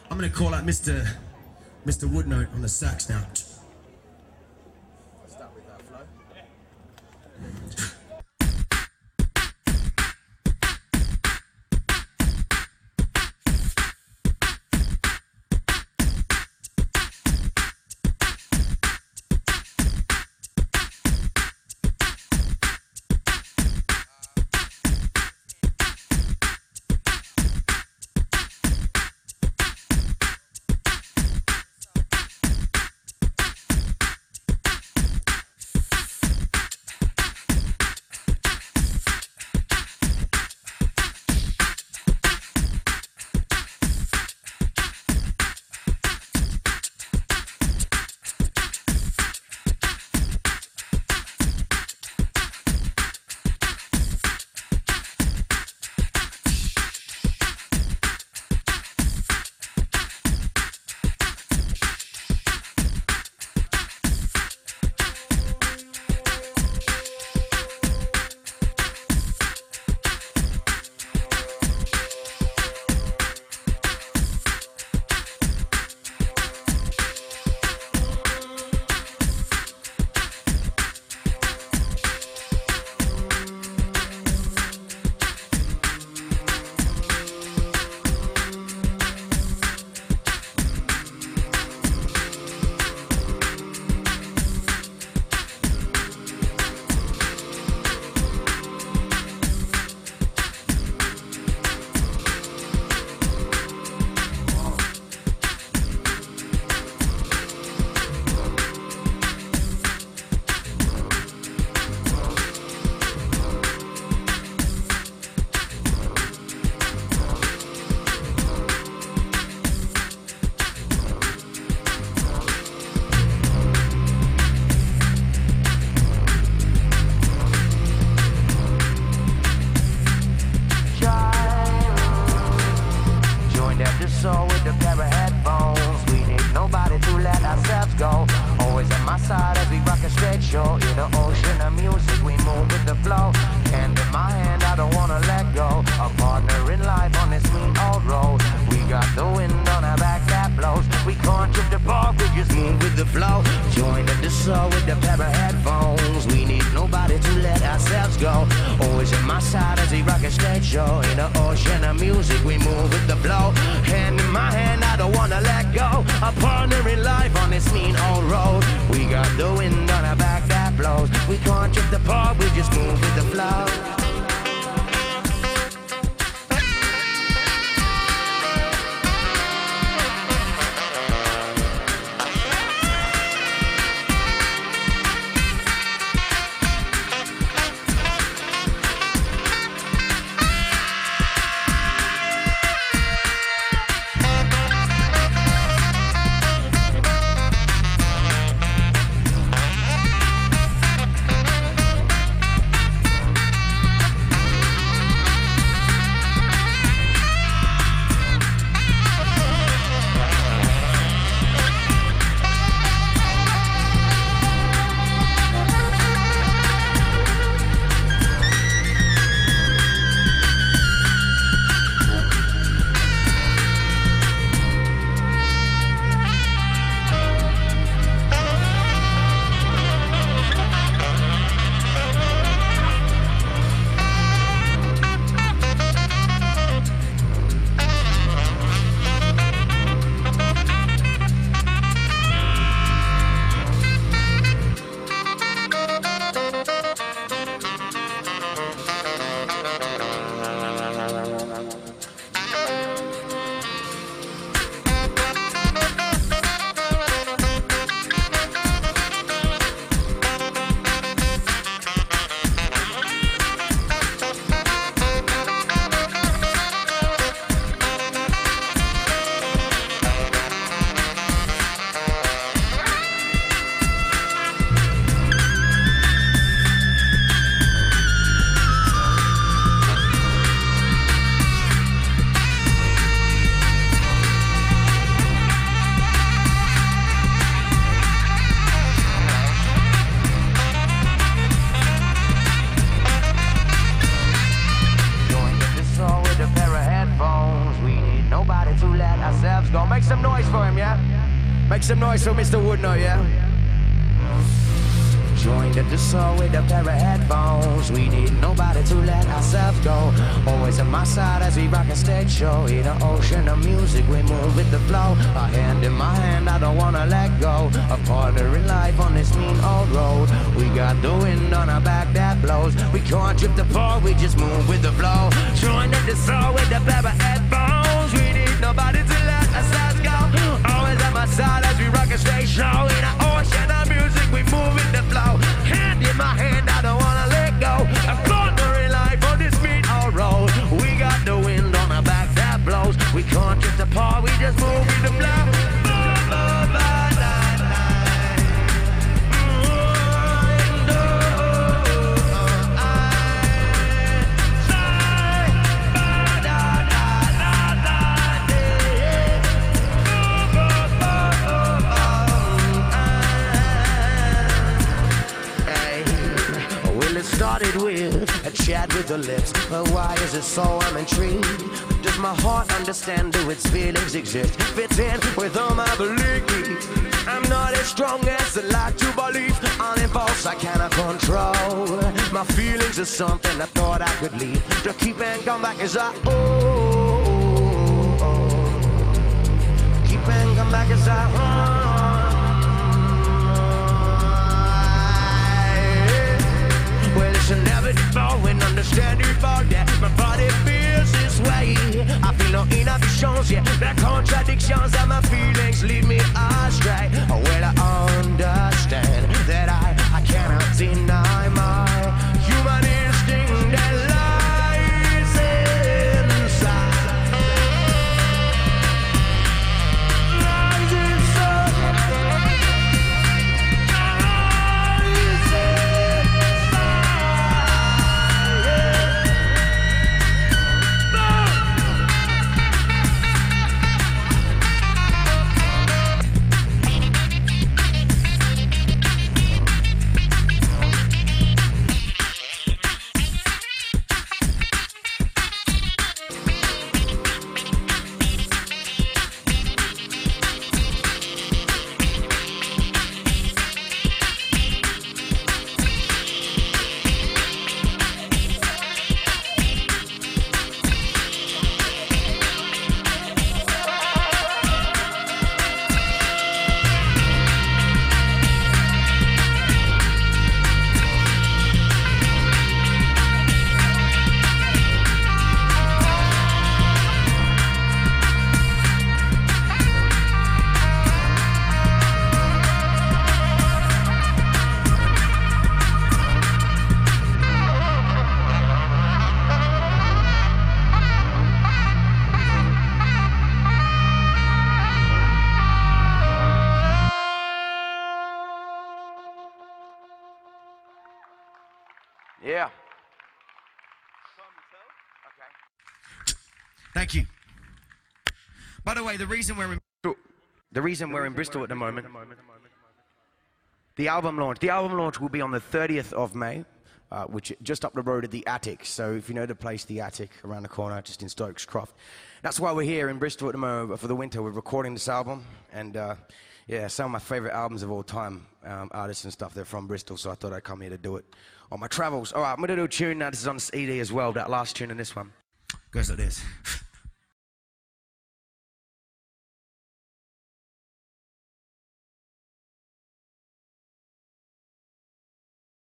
I'm gonna call out Mr. Woodnote on the sax now. Start with that flow. make some noise for him, yeah? Make some noise for Mr. Woodnote, yeah? Joined at the soul with a pair of headphones. We need nobody to let ourselves go. Always at my side as we rock a stage show. In an ocean of music, we move with the flow. A hand in my hand, I don't wanna let go. A partner in life on this mean old road. We got the wind on our back that blows. We can't trip the pole, we just move with the flow. Joined at the soul with a pair of headphones. We need nobody to let ourselves go. Always at my side as we rock a stage show. In an ocean of music, we move with the flow. Hand in my hand, I don't wanna let go. A corner in life on this mean old road. We got the wind on our back that blows. We can't drift apart, we just move with the flow. Started with a chat with the lips, but why is it so I'm intrigued? Does my heart understand, do its feelings exist? Fits in with all my beliefs. I'm not as strong as I like to believe. On impulse I cannot control. My feelings are something I thought I could leave. To keep and come back as I keep and come back as I Well, it's inevitable and understandable that my body feels this way. I feel no inhibitions, yeah, there are contradictions that my feelings lead me astray. Well, I understand that I cannot deny my human instinct that lies inside. Lies inside. Yeah. Okay. Thank you. By the way, the reason we're in Bristol at the moment, the album launch will be on the 30th of May, which just up the road at the Attic. So if you know the place, the Attic, around the corner, just in Stokes Croft. That's why we're here in Bristol at the moment for the winter. We're recording this album, and yeah, some of my favorite albums of all time, artists and stuff, they're from Bristol, so I thought I'd come here to do it on my travels. All right, I'm gonna do a tune now. This is on CD as well, that last tune and this one. goes like this.